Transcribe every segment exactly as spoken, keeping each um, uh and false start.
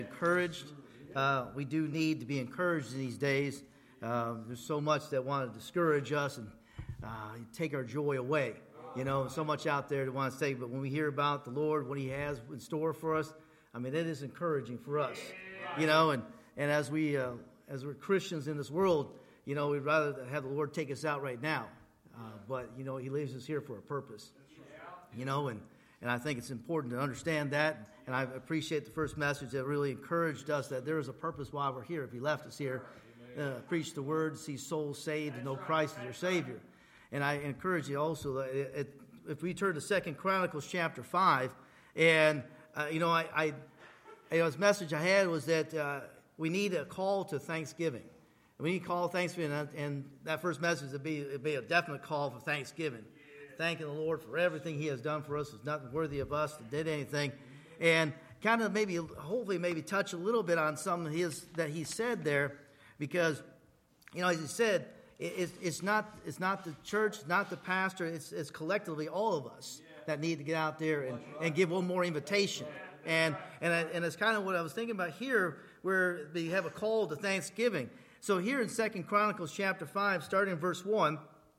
Encouraged. Uh, we do need to be encouraged in these days. Uh, there's so much that want to discourage us and uh, take our joy away. You know, so much out there to want to say, but when we hear about the Lord, what He has in store for us, I mean, it is encouraging for us. You know, and, and as we uh, as we're Christians in this world, you know, we'd rather have the Lord take us out right now. Uh, but, you know, He leaves us here for a purpose. You know, and, and I think it's important to understand that. And I appreciate the first message that really encouraged us that there is a purpose why we're here. If He left us here, uh, preach the word, see souls saved, and know Christ as their Savior. And I encourage you also, that it, it, if we turn to Second Chronicles chapter five, and, uh, you know, I, I, you know, this message I had was that uh, we need a call to thanksgiving. We need to call thanksgiving, and, and that first message would be, it'd be a definite call for thanksgiving. Thanking the Lord for everything He has done for us. It's nothing worthy of us that did anything. And kind of maybe, hopefully maybe touch a little bit on some of his that he said there, because, you know, as he said, it, it's, it's not it's not the church, it's not the pastor, it's, it's collectively all of us that need to get out there and, and give one more invitation. And and I, and it's kind of what I was thinking about here, where they have a call to thanksgiving. So here in Second Chronicles chapter five, starting in verse one,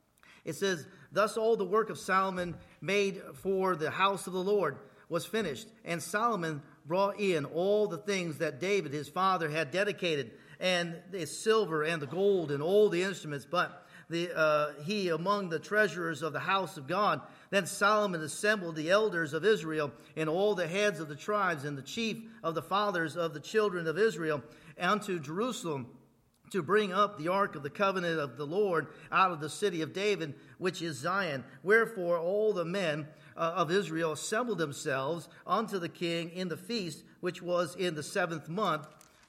it says, "Thus all the work of Solomon made for the house of the Lord was finished, and Solomon brought in all the things that David his father had dedicated, and the silver and the gold and all the instruments, but the uh, he among the treasurers of the house of God. Then Solomon assembled the elders of Israel and all the heads of the tribes and the chief of the fathers of the children of Israel unto Jerusalem, to bring up the ark of the covenant of the Lord out of the city of David, which is Zion. Wherefore all the men uh, of Israel assembled themselves unto the king in the feast, which was in the seventh month.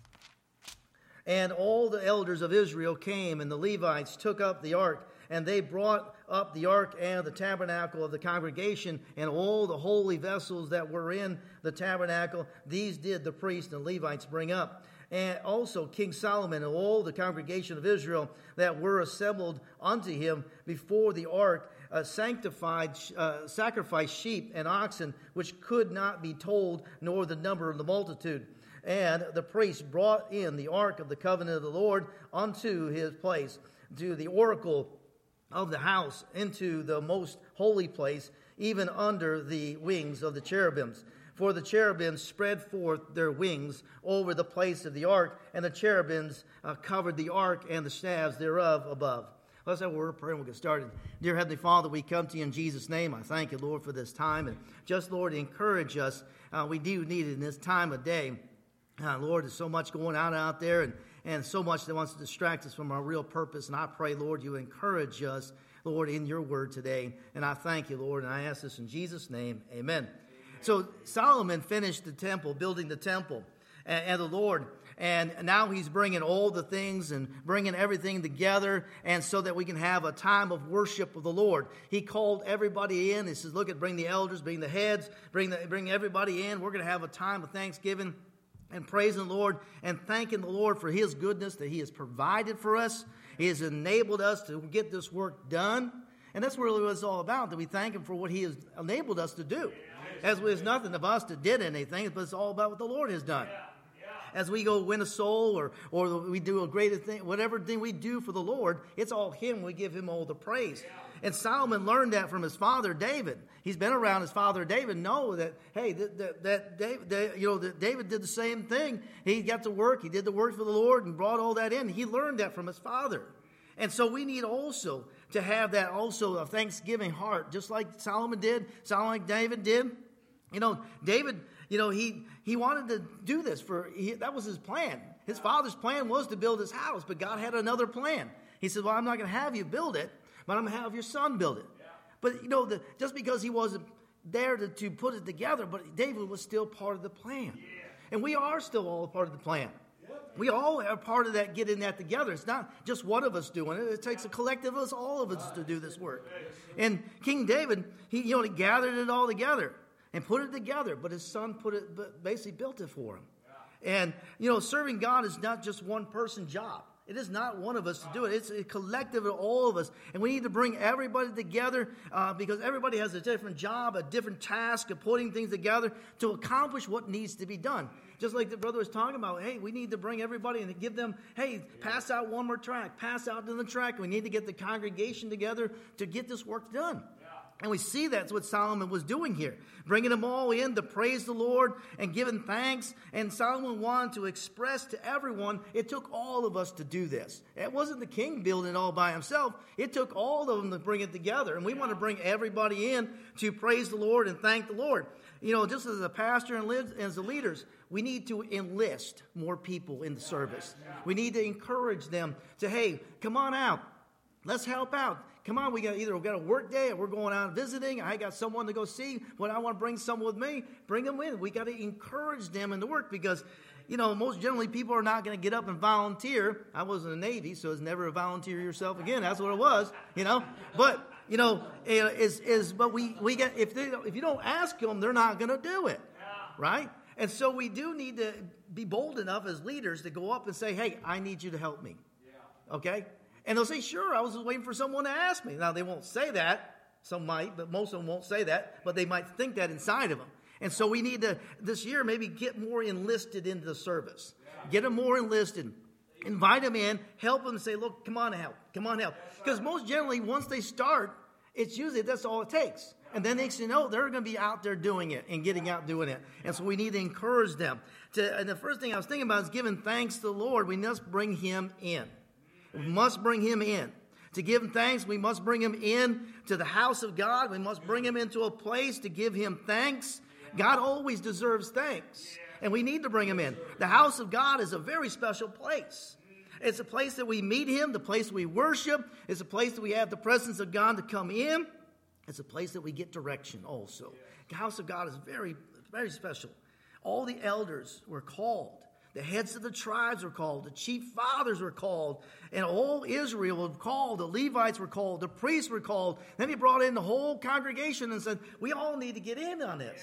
And all the elders of Israel came, and the Levites took up the ark, and they brought up the ark and the tabernacle of the congregation, and all the holy vessels that were in the tabernacle. These did the priests and Levites bring up. And also King Solomon and all the congregation of Israel that were assembled unto him before the ark uh, sanctified, uh, sacrificed sheep and oxen, which could not be told, nor the number of the multitude. And the priests brought in the ark of the covenant of the Lord unto his place, to the oracle of the house, into the most holy place, even under the wings of the cherubims. For the cherubims spread forth their wings over the place of the ark, and the cherubims uh, covered the ark and the staves thereof above." Let's have a word of prayer and we'll get started. Dear Heavenly Father, we come to you in Jesus' name. I thank you, Lord, for this time. And just, Lord, encourage us. Uh, we do need it in this time of day. Uh, Lord, there's so much going on out there and, and so much that wants to distract us from our real purpose. And I pray, Lord, you encourage us, Lord, in your word today. And I thank you, Lord, and I ask this in Jesus' name. Amen. So Solomon finished the temple, building the temple and, and the Lord. And now he's bringing all the things and bringing everything together, and so that we can have a time of worship of the Lord. He called everybody in. He says, look, at bring the elders, bring the heads, bring the, bring everybody in. We're going to have a time of thanksgiving and praising the Lord and thanking the Lord for His goodness that He has provided for us. He has enabled us to get this work done. And that's really what it's all about, that we thank Him for what He has enabled us to do. As it's nothing of us that did anything, but it's all about what the Lord has done. As we go win a soul, or or we do a greater thing, whatever thing we do for the Lord, it's all Him. We give Him all the praise. And Solomon learned that from his father David. He's been around his father David. Know that, hey, that, that, that David, that, you know, that David did the same thing. He got to work. He did the work for the Lord and brought all that in. He learned that from his father. And so we need also to have that also a thanksgiving heart, just like Solomon did, Solomon like David did. You know, David, you know, he, he wanted to do this for, he, that was his plan. His father's plan was to build his house, but God had another plan. He said, well, I'm not going to have you build it, but I'm going to have your son build it. Yeah. But, you know, the, just because he wasn't there to, to put it together, but David was still part of the plan. Yeah. And we are still all a part of the plan. Yeah. We all are part of that, getting that together. It's not just one of us doing it. It takes a collective of us, all of us, to do this work. And King David, he, you know, he gathered it all together and put it together, but his son put it, basically built it for him. Yeah. And, you know, serving God is not just one person's job. It is not one of us to do it. It's a collective of all of us. And we need to bring everybody together uh, because everybody has a different job, a different task of putting things together to accomplish what needs to be done. just like the brother was talking about, hey, we need to bring everybody and give them, hey, pass out one more tract, pass out to the tract. We need to get the congregation together to get this work done. And we see that's what Solomon was doing here, bringing them all in to praise the Lord and giving thanks. And Solomon wanted to express to everyone, it took all of us to do this. It wasn't the king building it all by himself. It took all of them to bring it together. And we want to bring everybody in to praise the Lord and thank the Lord. You know, just as a pastor and as the leaders, we need to enlist more people in the service. We need to encourage them to, hey, come on out. Let's help out. Come on, we got either we got a work day or we're going out visiting. I got someone to go see. When I want to bring someone with me, bring them in. We got to encourage them in the work because, you know, most generally people are not going to get up and volunteer. I was in the Navy, so it's never a volunteer yourself again. That's what it was, you know. But you know, is is but we we get if they if you don't ask them, they're not going to do it, right? And so we do need to be bold enough as leaders to go up and say, hey, I need you to help me, okay? And they'll say, sure, I was just waiting for someone to ask me. Now, they won't say that. Some might, but most of them won't say that. But they might think that inside of them. And so we need to, this year, maybe get more enlisted into the service. Get them more enlisted. Invite them in. Help them say, look, come on, help. Come on, help. Because most generally, once they start, it's usually that's all it takes. And then next thing you know, they're going to be out there doing it and getting out doing it. And so we need to encourage them. To, and the first thing I was thinking about is giving thanks to the Lord. We must bring him in. We must bring him in. To give him thanks, we must bring him in to the house of God. We must bring him into a place to give him thanks. God always deserves thanks, and we need to bring him in. The house of God is a very special place. It's a place that we meet him, the place we worship. It's a place that we have the presence of God to come in. It's a place that we get direction also. The house of God is very, very special. All the elders were called. The heads of the tribes were called. The chief fathers were called. And all Israel was called. The Levites were called. The priests were called. Then he brought in the whole congregation and said, we all need to get in on this.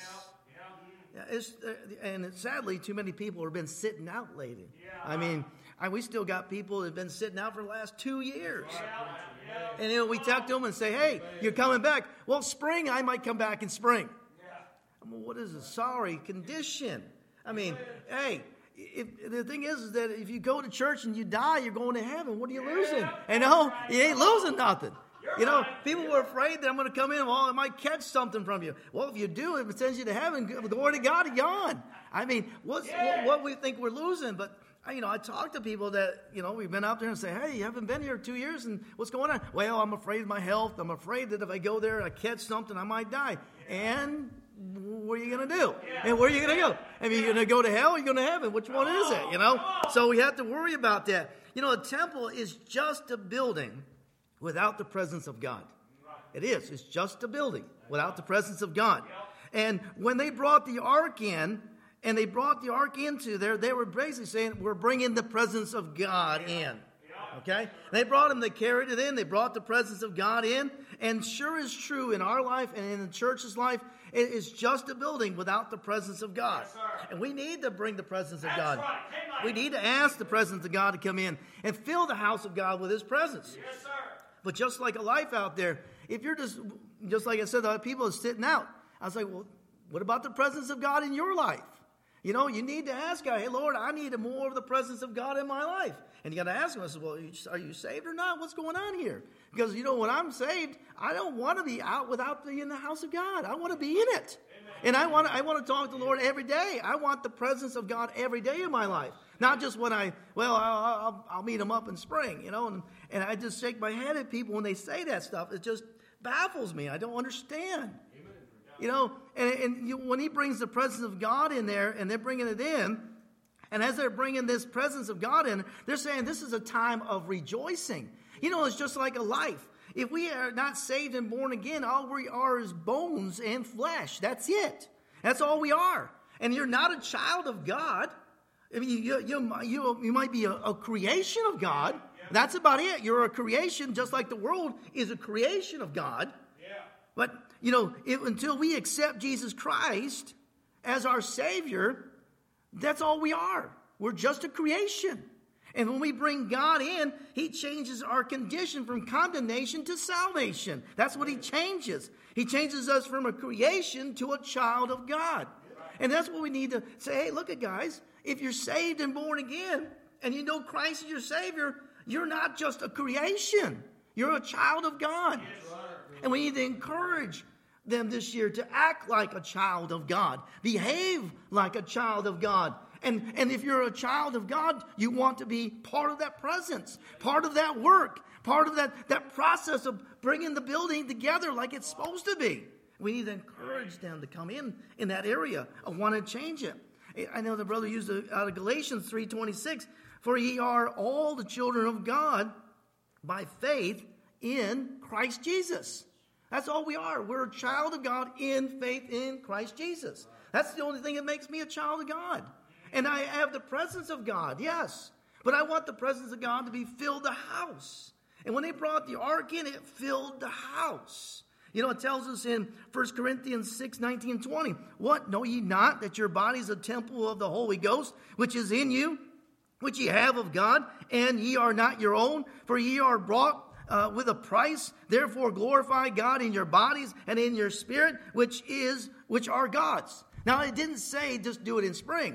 Yeah, yeah. It's, uh, and sadly, too many people have been sitting out lately. Yeah. I mean, I, we still got people that have been sitting out for the last two years. Yeah. And then we talk to them and say, hey, you're coming back. Well, spring, I might come back in spring. Yeah. I mean, what is a sorry condition? I mean, hey... If, the thing is, is that if you go to church and you die, you're going to heaven. What are you losing? You know, you ain't losing nothing. You know, people were afraid that I'm going to come in. Well, I might catch something from you. Well, if you do, if it sends you to heaven, glory to God, you're gone. I mean, what's, what, what we think we're losing? But, you know, I talk to people that, you know, we've been out there and say, hey, you haven't been here two years, and what's going on? Well, I'm afraid of my health. I'm afraid that if I go there and I catch something, I might die. And... what are you going to do? And where are you going to go? I mean, you're going to go to hell or you're going to heaven? Which one is it, you know? So we have to worry about that. You know, a temple is just a building without the presence of God. It is. It's just a building without the presence of God. And when they brought the ark in, and they brought the ark into there, they were basically saying, we're bringing the presence of God in. Okay? They brought him, they carried it in, they brought the presence of God in. And sure is true in our life and in the church's life, it is just a building without the presence of God. Yes, and we need to bring the presence of That's God. Right. We need to ask the presence of God to come in and fill the house of God with his presence. Yes, sir. But just like a life out there, if you're just, just like I said, the people are sitting out. I was like, well, what about the presence of God in your life? You know, you need to ask God, hey, Lord, I need more of the presence of God in my life. And you got to ask him, I said, well, are you saved or not? What's going on here? Because, you know, when I'm saved, I don't want to be out without being in the house of God. I want to be in it. Amen. And I want to, I want to talk to the Lord every day. I want the presence of God every day in my life. Not just when I, well, I'll, I'll, I'll meet him up in spring, you know. And, and I just shake my head at people when they say that stuff. It just baffles me. I don't understand. You know, and, and you, when he brings the presence of God in there and they're bringing it in, and as they're bringing this presence of God in, they're saying this is a time of rejoicing. You know, it's just like a life. If we are not saved and born again, all we are is bones and flesh. That's it. That's all we are. And you're not a child of God. I mean, you, you, you, you might be a, a creation of God. That's about it. You're a creation, just like the world is a creation of God. But, you know, if, until we accept Jesus Christ as our Savior, that's all we are. We're just a creation. And when we bring God in, he changes our condition from condemnation to salvation. That's what he changes. He changes us from a creation to a child of God. And that's what we need to say. Hey, look at guys, if you're saved and born again, and you know Christ is your Savior, you're not just a creation. You're a child of God. And we need to encourage them this year to act like a child of God. Behave like a child of God. And, and if you're a child of God, you want to be part of that presence, part of that work, part of that, that process of bringing the building together like it's supposed to be. We need to encourage them to come in in that area. I want to change it. I know the brother used it out of Galatians three twenty-six. For ye are all the children of God by faith in Christ Jesus. That's all we are. We're a child of God in faith in Christ Jesus. That's the only thing that makes me a child of God. And I have the presence of God, yes. But I want the presence of God to be filled the house. And when they brought the ark in, it filled the house. You know, it tells us in First Corinthians six, nineteen, and twenty. What? Know ye not that your body is a temple of the Holy Ghost, which is in you, which ye have of God, and ye are not your own? For ye are bought uh, with a price. Therefore glorify God in your bodies and in your spirit, which is which are God's. Now, it didn't say just do it in spring.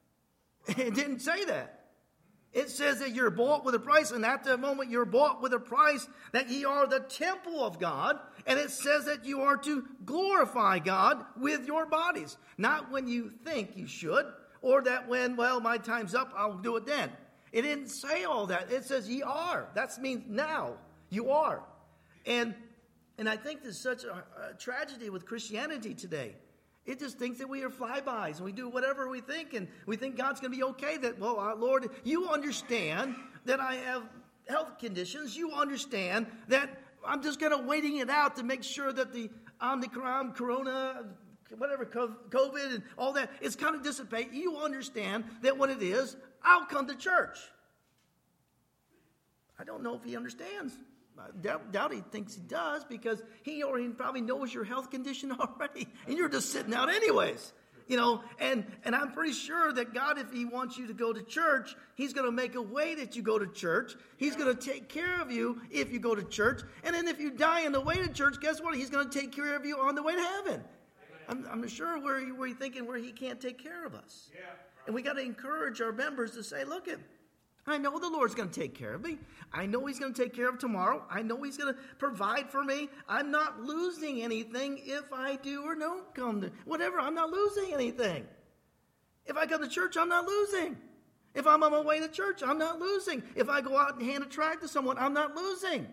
It didn't say that. It says that you're bought with a price, and at the moment you're bought with a price, that ye are the temple of God, and it says that you are to glorify God with your bodies. Not when you think you should, or that when, well, my time's up, I'll do it then. It didn't say all that. It says ye are. That means now. You are. And, and I think there's such a, a tragedy with Christianity today. It just thinks that we are flybys and we do whatever we think, and we think God's going to be okay. That, well, uh, Lord, you understand that I have health conditions. You understand that I'm just kind of waiting it out to make sure that the Omicron, Corona, whatever, COVID and all that is kind of dissipate. You understand that when it is, I'll come to church. I don't know if he understands. I doubt, doubt he thinks he does, because he already probably knows your health condition already, and you're just sitting out anyways. You know, and, and I'm pretty sure that God, if he wants you to go to church, he's going to make a way that you go to church. He's going to take care of you if you go to church. And then if you die on the way to church, guess what? He's going to take care of you on the way to heaven. I'm, I'm sure where, where you're thinking where he can't take care of us. And we got to encourage our members to say, look, at I know the Lord's going to take care of me. I know he's going to take care of tomorrow. I know he's going to provide for me. I'm not losing anything if I do or don't come to whatever. I'm not losing anything. If I come to church, I'm not losing. If I'm on my way to church, I'm not losing. If I go out and hand a tract to someone, I'm not losing.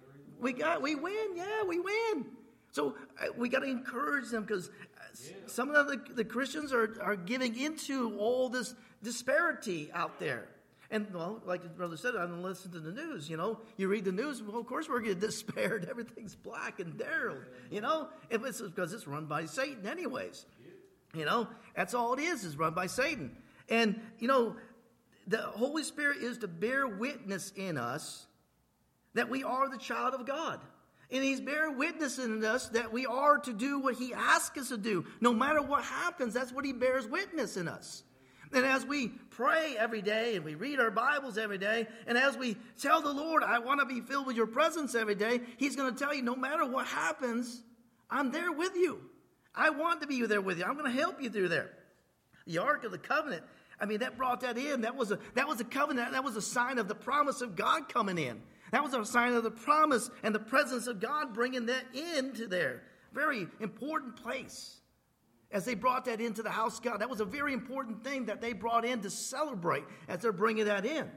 We got, we win. Yeah, we win. So uh, we got to encourage them, because uh, some of the, the Christians are, are giving into all this disparity out there. And, well, like the brother said, I don't listen to the news, you know. You read the news, well, of course we're getting despaired. Everything's black and dark, you know. If it's because it's run by Satan anyways. You know, that's all it is, is run by Satan. And, you know, the Holy Spirit is to bear witness in us that we are the child of God. And he's bearing witness in us that we are to do what he asks us to do. No matter what happens, that's what he bears witness in us. And as we pray every day, and we read our Bibles every day, and as we tell the Lord, I want to be filled with your presence every day, he's going to tell you, no matter what happens, I'm there with you. I want to be there with you. I'm going to help you through there. The Ark of the Covenant, I mean, that brought that in. That was a, that was a covenant. That was a sign of the promise of God coming in. That was a sign of the promise and the presence of God bringing that into there. Very important place. As they brought that into the house of God, that was a very important thing that they brought in to celebrate as they're bringing that in.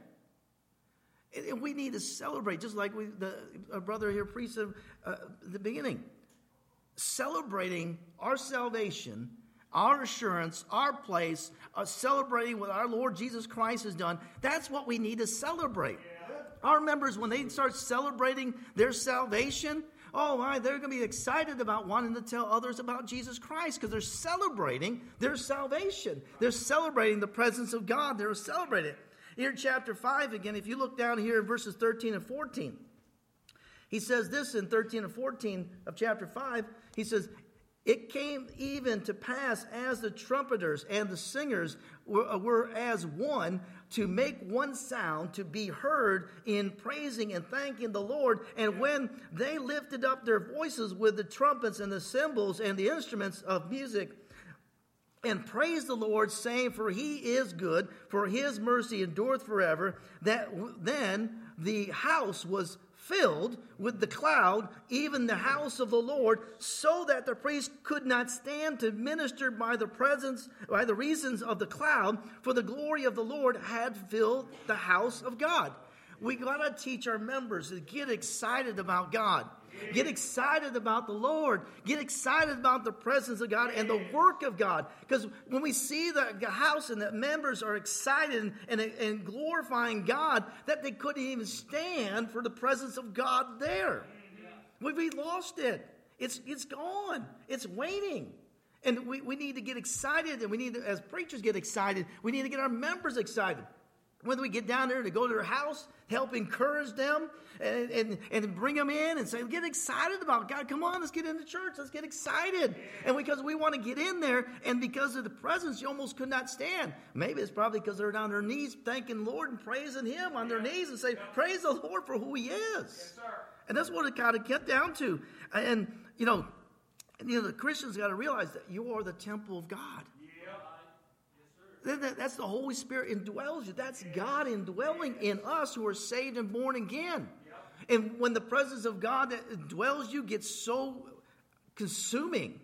And we need to celebrate, just like we, the our brother here preached at uh, the beginning. Celebrating our salvation, our assurance, our place, uh, celebrating what our Lord Jesus Christ has done. That's what we need to celebrate. Yeah. Our members, when they start celebrating their salvation, oh my, they're going to be excited about wanting to tell others about Jesus Christ, because they're celebrating their salvation. They're celebrating the presence of God. They're celebrating it. Here in chapter five again, if you look down here in verses thirteen and fourteen, he says this in thirteen and fourteen of chapter five. He says, it came even to pass as the trumpeters and the singers were, were as one, to make one sound, to be heard in praising and thanking the Lord. And when they lifted up their voices with the trumpets and the cymbals and the instruments of music, and praised the Lord, saying, for he is good, for his mercy endureth forever. That then the house was filled with the cloud, even the house of the Lord, so that the priest could not stand to minister by the presence, by the reasons of the cloud, for the glory of the Lord had filled the house of God. We got to teach our members to get excited about God. Get excited about the Lord. Get excited about the presence of God and the work of God. Because when we see the house and the members are excited and, and, and glorifying God, that they couldn't even stand for the presence of God there. We, we lost it. It's, it's gone. It's waning. And we, we need to get excited, and we need to, as preachers get excited, we need to get our members excited. Whether we get down there to go to their house, help encourage them, and, and, and bring them in and say, get excited about God. Come on, let's get into church. Let's get excited. And because we want to get in there, and because of the presence, you almost could not stand. Maybe it's probably because they're down on their knees thanking the Lord and praising Him on their knees and say, praise the Lord for who He is. Yes, sir. And that's what it kind of get down to. And, you know, you know the Christians got to realize that you are the temple of God. That's the Holy Spirit indwells you. That's God indwelling in us who are saved and born again. And when the presence of God that dwells you gets so consuming,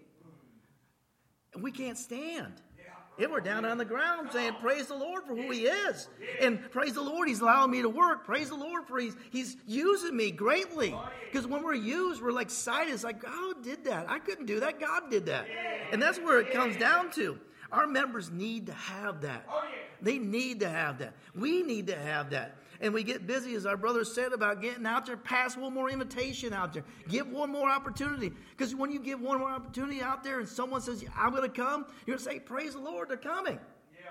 we can't stand. And we're down on the ground saying, praise the Lord for who He is. And praise the Lord, He's allowing me to work. Praise the Lord for He's, he's using me greatly. Because when we're used, we're like excited. It's like, God did that. I couldn't do that. God did that. And that's where it comes down to. Our members need to have that. Oh, yeah. They need to have that. We need to have that. And we get busy, as our brother said, about getting out there, pass one more invitation out there. Give one more opportunity. Because when you give one more opportunity out there and someone says, I'm going to come, you're going to say, praise the Lord, they're coming.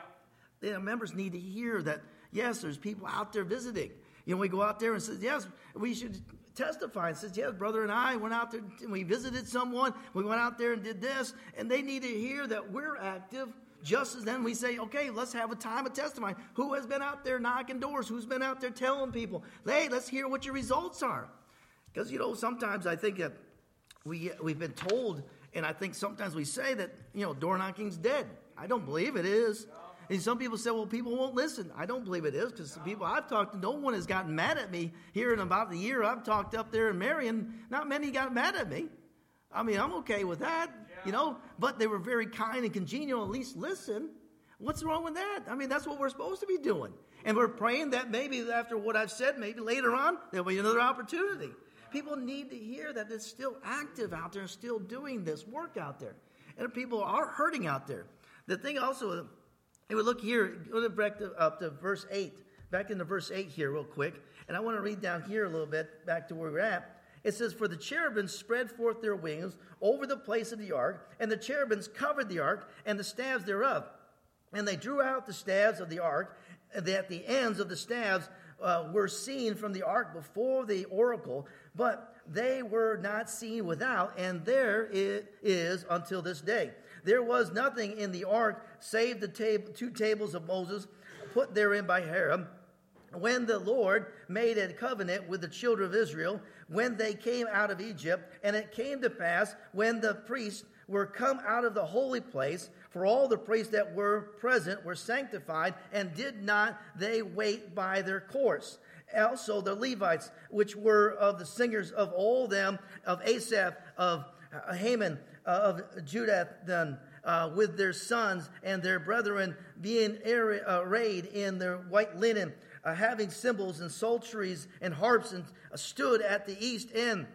Yeah. The members need to hear that, yes, there's people out there visiting. You know, we go out there and says, yes, we should testify and says, yes, brother and I went out there and we visited someone. We went out there and did this. And they need to hear that we're active. Just as then we say, okay, let's have a time of testimony. Who has been out there knocking doors? Who's been out there telling people, hey, let's hear what your results are. Because, you know, sometimes I think that we, we've been told, and I think sometimes we say that, you know, door knocking's dead. I don't believe it is. And some people say, well, people won't listen. I don't believe it is, because the people I've talked to, no one has gotten mad at me here in about the year I've talked up there in Marion. Not many got mad at me. I mean, I'm okay with that, yeah. you know, but they were very kind and congenial. At least listen. What's wrong with that? I mean, that's what we're supposed to be doing. And we're praying that maybe after what I've said, maybe later on, there'll be another opportunity. People need to hear that it's still active out there and still doing this work out there. And people are hurting out there. The thing also... Hey, we look here, go back to, up to verse eight, back into verse eight here real quick. And I want to read down here a little bit, back to where we're at. It says, for the cherubims spread forth their wings over the place of the ark, and the cherubims covered the ark and the staves thereof. And they drew out the staves of the ark, that the ends of the staves uh, were seen from the ark before the oracle, but they were not seen without, and there it is until this day. There was nothing in the ark save the tab- two tables of Moses put therein by Hiram, when the Lord made a covenant with the children of Israel, when they came out of Egypt. And it came to pass, when the priests were come out of the holy place, for all the priests that were present were sanctified, and did not they wait by their course. Also the Levites, which were of the singers of all them, of Asaph, of Haman, uh, of Judah, then, uh, with their sons and their brethren, being arrayed in their white linen, uh, having cymbals and psalteries and harps, and uh, stood at the east end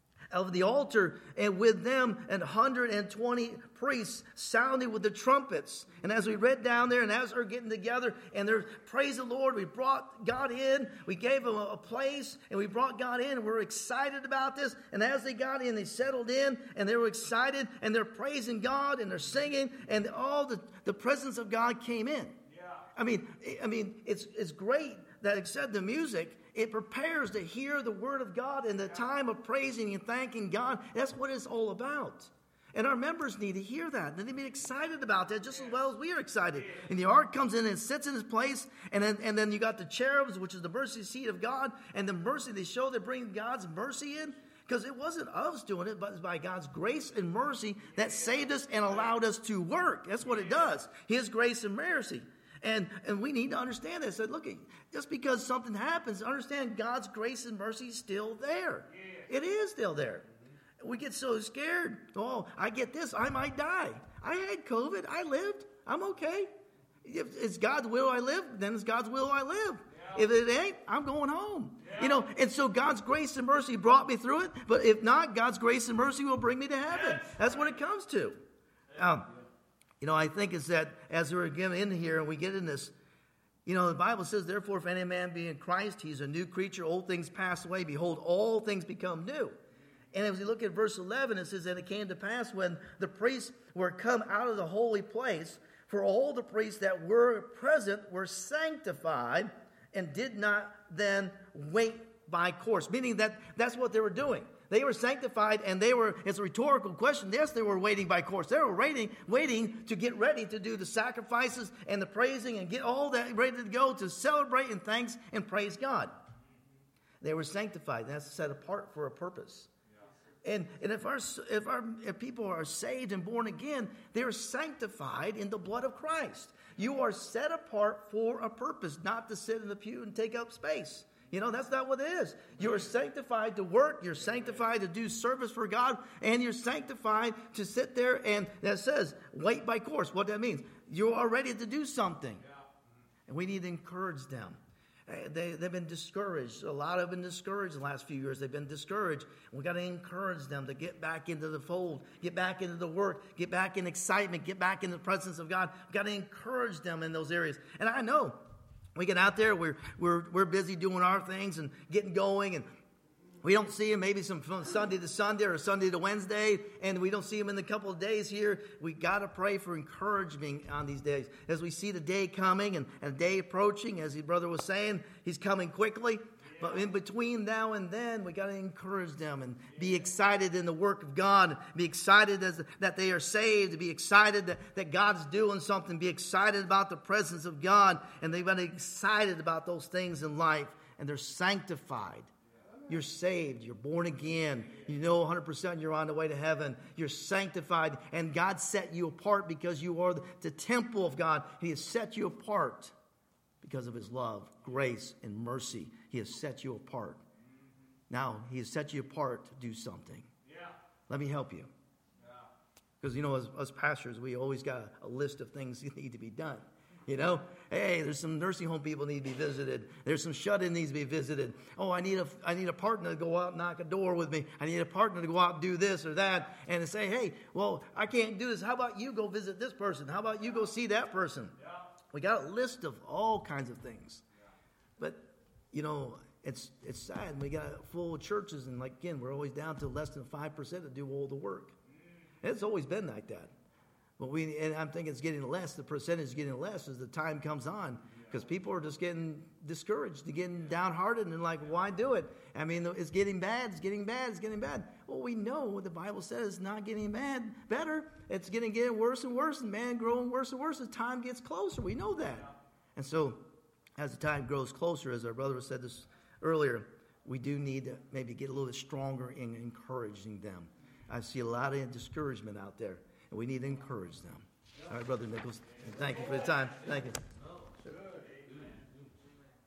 of the altar, and with them an hundred and twenty priests sounding with the trumpets. And as we read down there, and as they're getting together, and they're praise the Lord, we brought God in, we gave them a place, and we brought God in, and we're excited about this. And as they got in, they settled in, and they were excited, and they're praising God, and they're singing, and all the, the presence of God came in. Yeah. I mean, I mean, it's it's great that except the music, it prepares to hear the word of God in the time of praising and thanking God. That's what it's all about. And our members need to hear that. They need to be excited about that just as well as we are excited. And the ark comes in and sits in its place. And then, and then you got the cherubs, which is the mercy seat of God. And the mercy they show, they bring God's mercy in. Because it wasn't us doing it, but it's by God's grace and mercy that saved us and allowed us to work. That's what it does. His grace and mercy. And and we need to understand that. So look, just because something happens, understand God's grace and mercy is still there. It is still there. We get so scared. Oh, I get this. I might die. I had COVID. I lived. I'm okay. If it's God's will I live, then it's God's will I live. Yeah. If it ain't, I'm going home. Yeah. You know, and so God's grace and mercy brought me through it. But if not, God's grace and mercy will bring me to heaven. Yes. That's what it comes to. Um, you know, I think it's that as we're getting in here and we get in this, you know, the Bible says, therefore, if any man be in Christ, he's a new creature. Old things pass away. Behold, all things become new. And as we look at verse eleven, it says, and it came to pass when the priests were come out of the holy place, for all the priests that were present were sanctified and did not then wait by course. Meaning that that's what they were doing. They were sanctified and they were, it's a rhetorical question. Yes, they were waiting by course. They were waiting, waiting to get ready to do the sacrifices and the praising and get all that ready to go to celebrate and thanks and praise God. They were sanctified. That's set apart for a purpose. And, and if our if our if people are saved and born again, they are sanctified in the blood of Christ. You are set apart for a purpose, not to sit in the pew and take up space. You know, that's not what it is. You're sanctified to work. You're sanctified to do service for God. And you're sanctified to sit there and, that says, wait by course. What that means, you are ready to do something. And we need to encourage them. They, they've been discouraged. A lot have been discouraged the last few years. They've been discouraged. We've got to encourage them to get back into the fold, get back into the work, get back in excitement, get back in the presence of God. We've got to encourage them in those areas. And I know we get out there, we're we're we're busy doing our things and getting going, and we don't see them maybe some from Sunday to Sunday or Sunday to Wednesday, and we don't see them in a couple of days here. We got to pray for encouragement on these days. As we see the day coming and, and a day approaching, as the brother was saying, he's coming quickly. But in between now and then, we got to encourage them and be excited in the work of God. Be excited as, that they are saved. Be excited that, that God's doing something. Be excited about the presence of God. And they've been excited about those things in life. And they're sanctified. You're saved. You're born again. You know one hundred percent you're on the way to heaven. You're sanctified. And God set you apart because you are the, the temple of God. He has set you apart because of his love, grace, and mercy. He has set you apart. Now, he has set you apart to do something. Yeah. Let me help you. Because, yeah. you know, as, as pastors, we always got a, a list of things that need to be done. You know, hey, there's some nursing home people need to be visited. There's some shut-in needs to be visited. Oh, I need a I need a partner to go out and knock a door with me. I need a partner to go out and do this or that. And to say, hey, well, I can't do this. How about you go visit this person? How about you go see that person? Yeah. We got a list of all kinds of things. Yeah. But, you know, it's it's sad. We got full churches, and like again, we're always down to less than five percent to do all the work. And it's always been like that. But we, and I'm thinking it's getting less. The percentage is getting less as the time comes on, because people are just getting discouraged, they're getting downhearted, and like, why do it? I mean, it's getting bad. It's getting bad. It's getting bad. Well, we know what the Bible says. It's not getting bad, better. It's getting getting worse and worse, and man growing worse and worse as time gets closer. We know that. And so, as the time grows closer, as our brother said this earlier, we do need to maybe get a little bit stronger in encouraging them. I see a lot of discouragement out there. And we need to encourage them. All right, Brother Nichols, thank you for the time. Thank you.